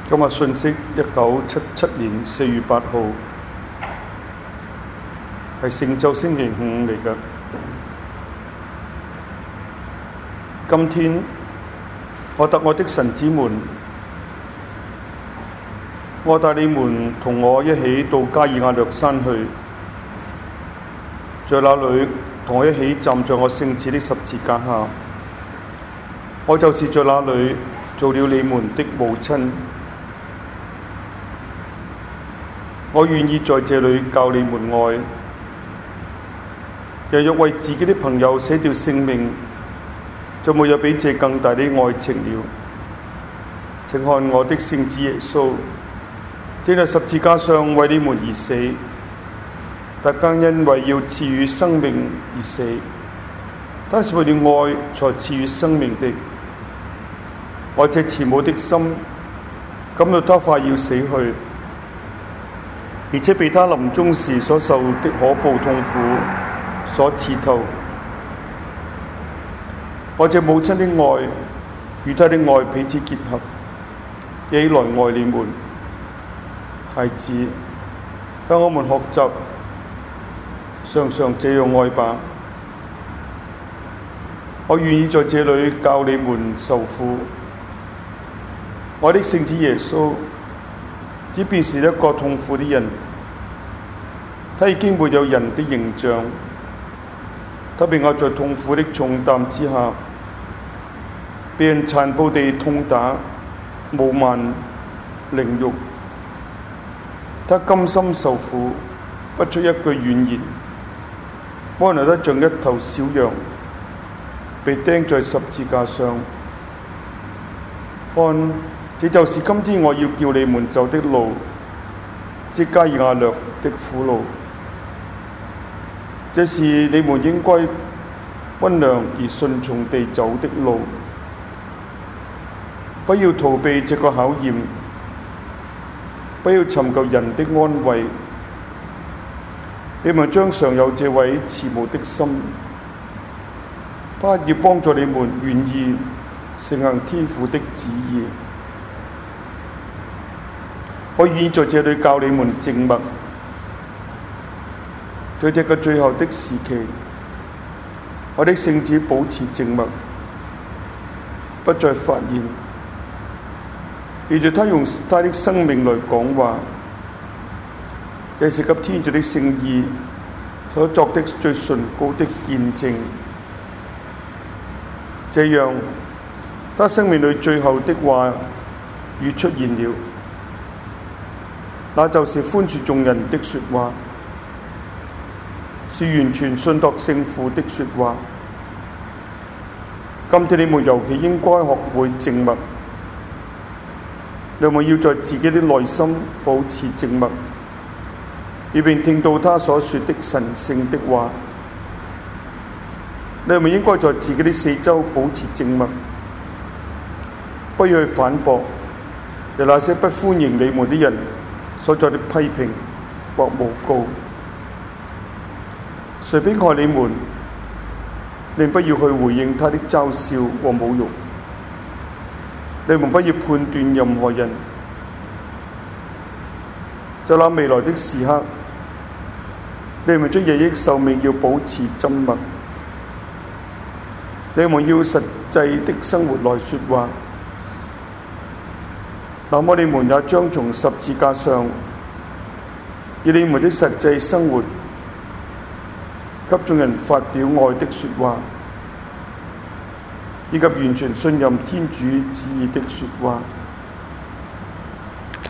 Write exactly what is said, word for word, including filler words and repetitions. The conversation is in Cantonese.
今日信息一九七七年四月八號，係聖週星期五嚟嘅。今天我特愛的神子們，我帶你們同我一起到加爾亞略山去，在那裏同我一起站在我聖子的十字架下。我就是在那裏做了你們的母親。我願意在這裏教你們愛。人若為自己的朋友捨掉性命，就沒有比這更大的愛情了。請看我的聖子耶穌，正在十字架上為你們而死，但更因為要賜予生命而死。他是為了愛才賜予生命的。我這慈母的心感到他快要死去，而且被他臨終時所受的可怖痛苦所刺透。我這母親的愛與她的愛彼此結合，一起來愛你們。孩子，讓我們學習常常這樣愛吧。我願意在這裏教你們受苦。我的聖子耶穌只便是一個痛苦的人，他已經沒有人的形象，他被壓在痛苦的重擔之下，被人殘暴地痛打、侮慢、凌辱。他甘心受苦，不出一句怨言，安樂得像一頭小羊，被釘在十字架上。看，這就是今天我要叫你們走的路，即加爾亞略的苦路。這是你們應該溫良而順從地走的路。不要逃避這個考驗，不要尋求人的安慰。你們將常有這位慈母的心，他要幫助你們願意承行天父的旨意。我願意在這裏教你們靜默，在這個最後的時期，我的聖子保持靜默，不再發言，而在他用他的生命來講話，這是給天主的聖意所作的最崇高的見證。這樣，他生命裏最後的話語出現了。那就是寬恕眾人的說話，是完全信託聖父的說話。今天你們尤其應該學會靜默，你們要在自己的內心保持靜默，以便聽到他所說的神聖的話。你們應該在自己的四周保持靜默，不要去反駁由那些不歡迎你們的人所作的批評或誣告。誰迫害你們，你不要去回應他的嘲笑和侮辱。你們不要判斷任何人。在那未來的時刻，你們將日益受命要保持緘默。你們要實際的生活來說話。那麼你們也將從十字架上以你們的實際生活給眾人發表愛的說話，以及完全信任天主旨意的說話。